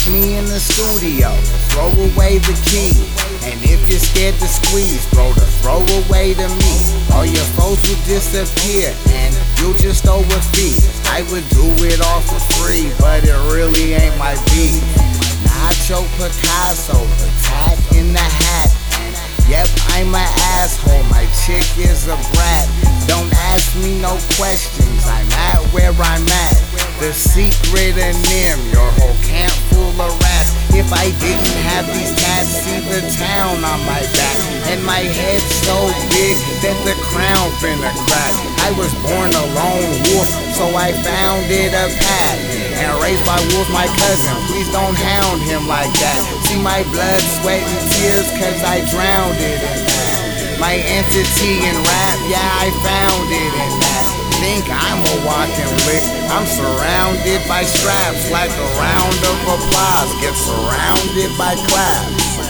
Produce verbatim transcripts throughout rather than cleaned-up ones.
me in the studio, throw away the key. And if you're scared to squeeze, throw the throw away to me. All your foes will disappear and you'll just throw a fee. I would do it all for free, but it really ain't my beat. Nacho Picasso, the tag in the hat. Yep, I'm an asshole, my chick is a brat. Don't ask me no questions, I'm at where I'm at. The secret in them, your whole camp full of rats. If I didn't have these cats, see the town on my back. And my head so big that the crown finna crack. I was born a lone wolf, so I founded a pack. And raised by wolves, my cousin, please don't hound him like that. See my blood, sweat, and tears, cause I drowned it in that. My entity in rap, yeah, I found it in that. Think I'm a walking lick, I'm surrounded by straps. Like a round of applause, get surrounded by claps.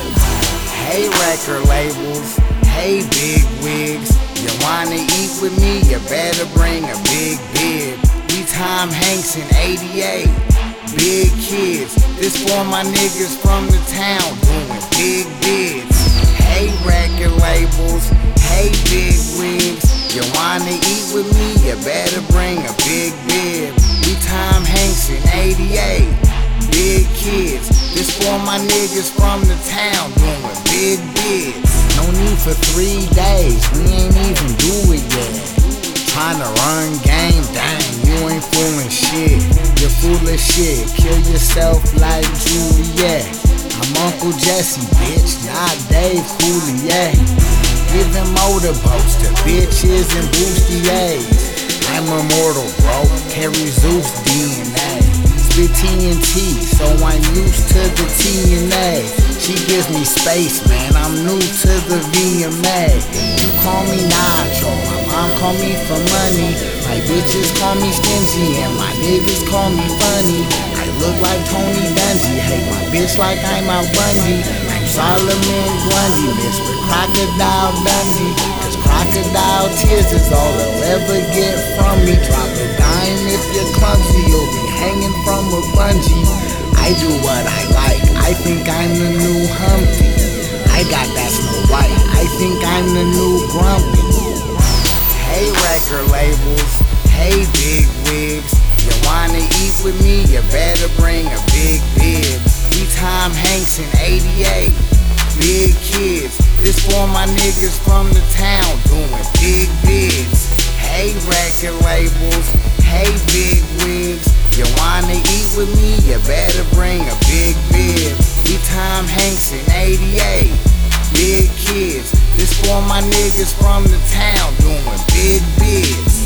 Hey record labels, hey big wigs, you wanna eat with me, you better bring a big bib. We Tom Hanks in eighty-eight, big kids. This for my niggas from the town doing big bids. Hey record labels, hey big wigs, you wanna eat with me, you better bring a big bib. We Tom Hanks in eighty-eight, big kids. This for my niggas from the town doing big bids. No need for three days, we ain't even do it yet. Tryna run game, dang, you ain't fooling shit. You're full of shit, kill yourself like Juliet. I'm Uncle Jesse, bitch, not Dave Coulier. Giving motorboats to bitches and bustiers. I'm immortal, bro, carry Zeus D N A. Spit T N T, so I'm used to the T N A. She gives me space, man, I'm new to the V M A. You call me Nacho, my mom call me for money. My bitches call me stingy and my niggas call me funny. I look like Tony Dungy, hate my bitch like I'm Al Bundy. I'm Solomon Grundy, mixed with Crocodile Dundee. Cause crocodile tears is all they'll ever get from me. Drop a dime if you're clumsy, you'll be hanging from a bungee. I do what I like, I think I'm the new Humpty. I got that Snow White, I think I'm the new Grumpy. Hey record labels, hey big wigs, you wanna eat with me, you better bring a big bib. We Tom Hanks in eighty-eight, big kids. This for my niggas from the town doing big bids. Hey record labels, hey big wigs, you wanna eat with me, you better bring a big bib. We Tom Hanks in eighty-eight, big kids. This for my niggas from the town doing big bids.